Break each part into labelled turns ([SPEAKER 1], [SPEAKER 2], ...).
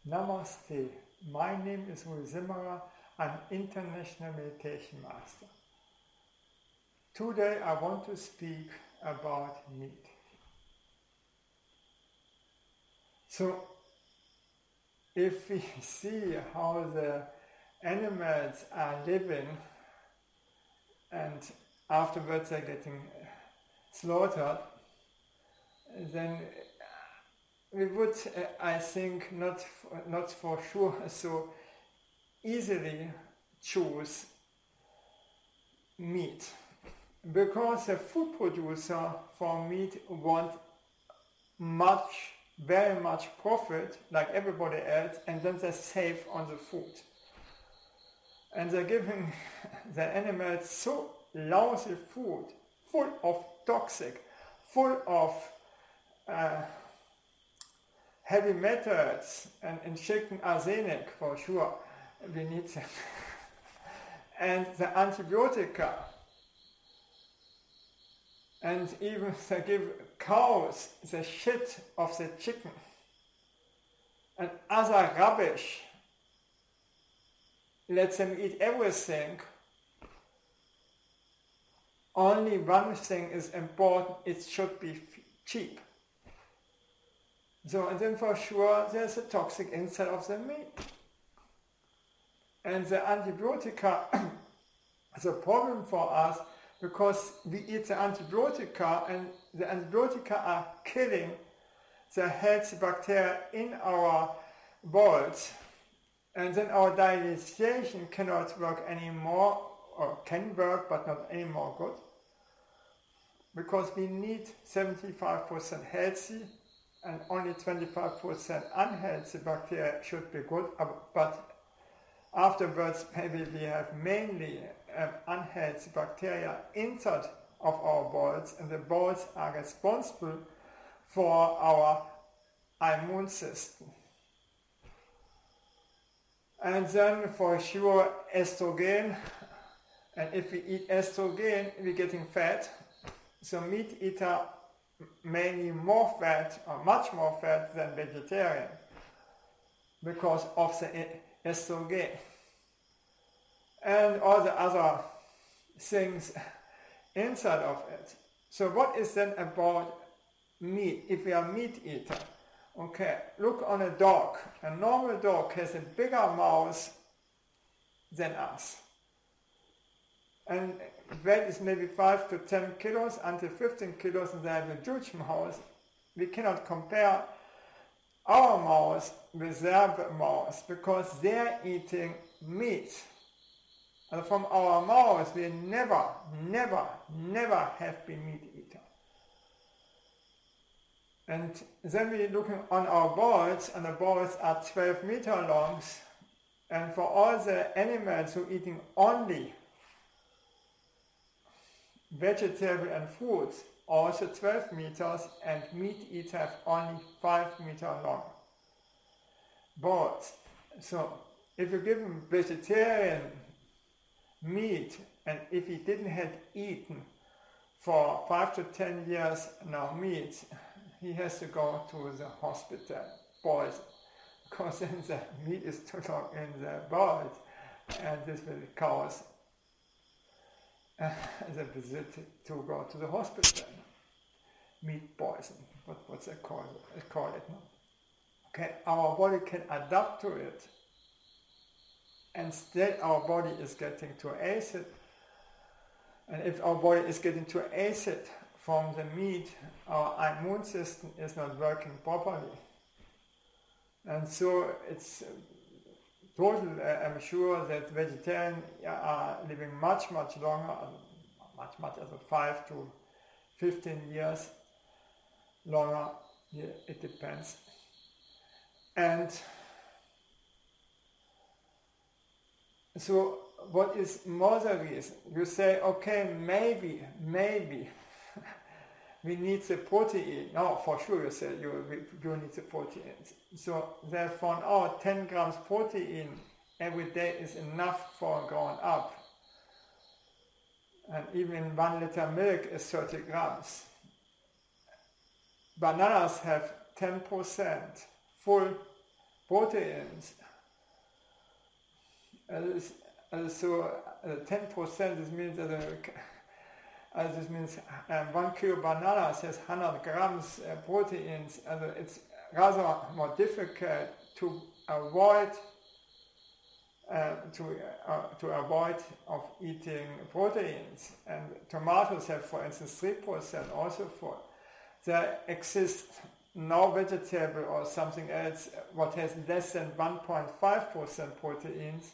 [SPEAKER 1] Namaste. My name is Uli Zimmerer. I'm International Meditation Master. Today I want to speak about meat. So, if we see how the animals are living and afterwards they're getting slaughtered, then we would, I think, not for sure so easily choose meat, because the food producer for meat want very much profit, like everybody else, and then they save on the food. And they're giving the animals so lousy food, full of toxic, full of heavy metals, and injecting arsenic for sure. We need them. And the antibiotica. And even they give cows the shit of the chicken and other rubbish. Let them eat everything. Only one thing is important, it should be cheap. So, and then for sure there's a toxic inside of the meat. And the antibiotica is a problem for us, because we eat the antibiotica and the antibiotica are killing the healthy bacteria in our bowels. And then our digestion cannot work anymore, or can work but not anymore good. Because we need 75% healthy and only 25% unhealthy bacteria should be good, but afterwards maybe we have mainly unhealthy bacteria inside of our bowels, and the bowels are responsible for our immune system. And then for sure estrogen, and if we eat estrogen we're getting fat. So meat eater mainly more fat, or much more fat than vegetarian, because of the estrogen and all the other things inside of it. So what is then about meat, if we are meat eater? Okay, look on a dog. A normal dog has a bigger mouth than us. And weight is maybe 5 to 10 kilos until 15 kilos, and they have a huge mouth. We cannot compare our mouth with their mouth, because they're eating meat. And from our mouth we never have been meat eater. And then we're looking on our bowls, and the bowls are 12 meters long. And for all the animals who are eating only vegetable and fruits, also 12 meters, and meat eaters have only 5 meters long bowls. So if you give him vegetarian meat, and if he didn't have eaten for 5 to 10 years now meat, he has to go to the hospital, boys, because then the meat is too long in the bowels, and this will cause the visit to go to the hospital. Meat poison, what's they call it now. Okay, our body can adapt to it, and still our body is getting to acid. And if our body is getting to acid from the meat, our immune system is not working properly. And so it's total, I'm sure that vegetarians are living much longer, much as 5 to 15 years longer, it depends. And so what is more the reason? You say, okay, maybe we need the protein. No, for sure you say you need the protein. So they found out 10 grams protein every day is enough for a grown up. And even 1 liter milk is 30 grams. Bananas have 10% full proteins. So 10%, this means this means 1 kilo banana has 100 grams proteins. It's rather more difficult to avoid of eating proteins. And tomatoes have, for instance, 3% also for. There exists no vegetable or something else what has less than 1.5% proteins.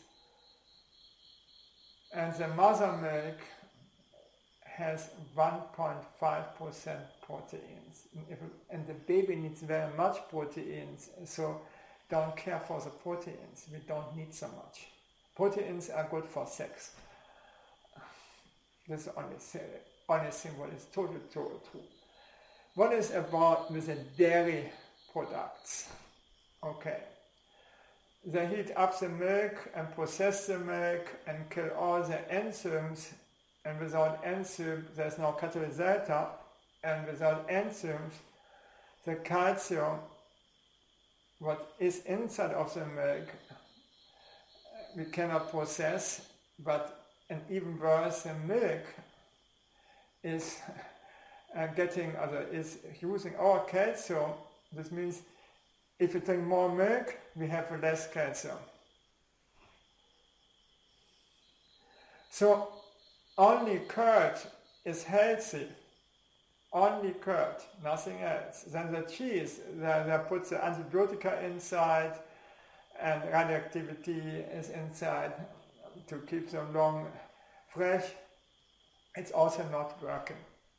[SPEAKER 1] And the mother milk has 1.5% proteins. And the baby needs very much proteins, so don't care for the proteins. We don't need so much. Proteins are good for sex. This is the only thing what is totally true. What is about with the dairy products? Okay. They heat up the milk and process the milk and kill all the enzymes, and without enzymes there's no catalysator, and without enzymes the calcium what is inside of the milk we cannot process, and even worse, the milk is is using our calcium. This means if you drink more milk, we have less calcium. So only curd is healthy. Only curd, nothing else. Then the cheese, they put the antibiotica inside, and radioactivity is inside to keep them long fresh. It's also not working.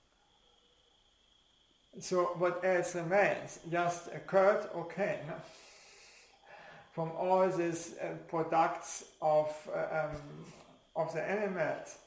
[SPEAKER 1] So what else remains? Just a curd, okay. No? From all these products of the animals.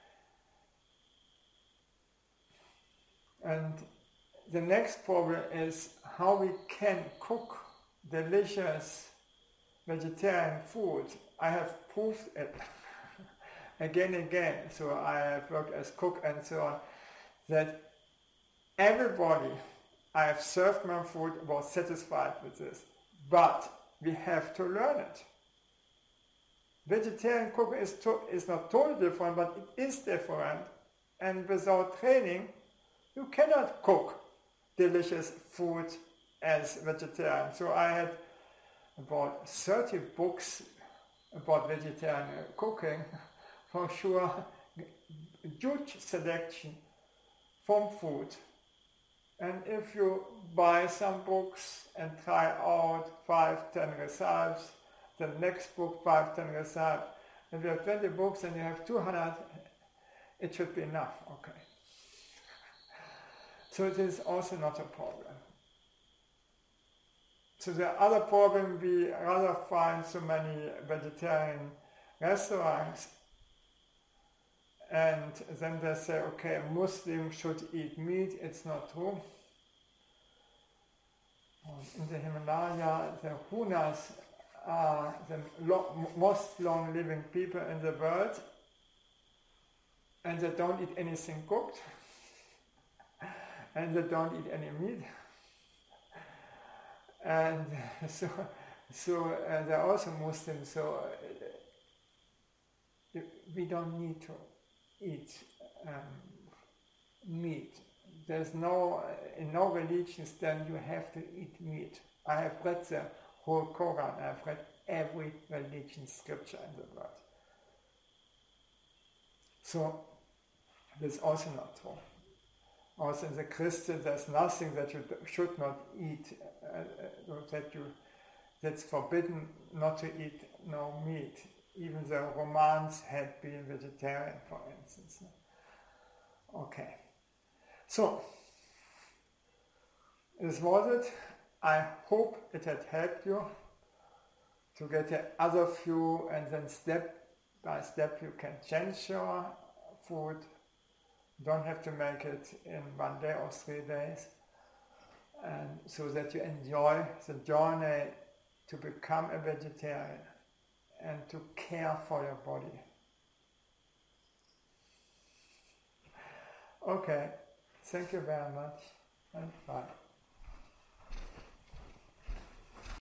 [SPEAKER 1] And the next problem is how we can cook delicious vegetarian food. I have proved it again and again. So I have worked as cook and so on, that everybody I have served my food was satisfied with this. But we have to learn it. Vegetarian cooking is not totally different, but it is different. And without training, you cannot cook delicious food as vegetarian. So I had about 30 books about vegetarian cooking, for sure, huge selection from food. And if you buy some books and try out 5-10 recipes, the next book 5-10 recipes, if you have 20 books and you have 200, it should be enough, okay. So it is also not a problem. So the other problem, we rather find so many vegetarian restaurants, and then they say, okay, a Muslim should eat meat. It's not true. In the Himalaya, the Hunas are the most long-living people in the world, and they don't eat anything cooked, and they don't eat any meat. And so they're also Muslims, so we don't need to eat meat. There's in no religions then you have to eat meat. I have read the whole Quran, I've read every religion scripture in the world. So this is also not true. Also in the Christian, there's nothing that you should not eat, that's forbidden not to eat no meat. Even the Romans had been vegetarian, for instance. Okay. So, this was it. I hope it had helped you to get the other view, and then step by step you can change your food. Don't have to make it in 1 day or 3 days, and so that you enjoy the journey to become a vegetarian and to care for your body. Okay, thank you very much, and bye.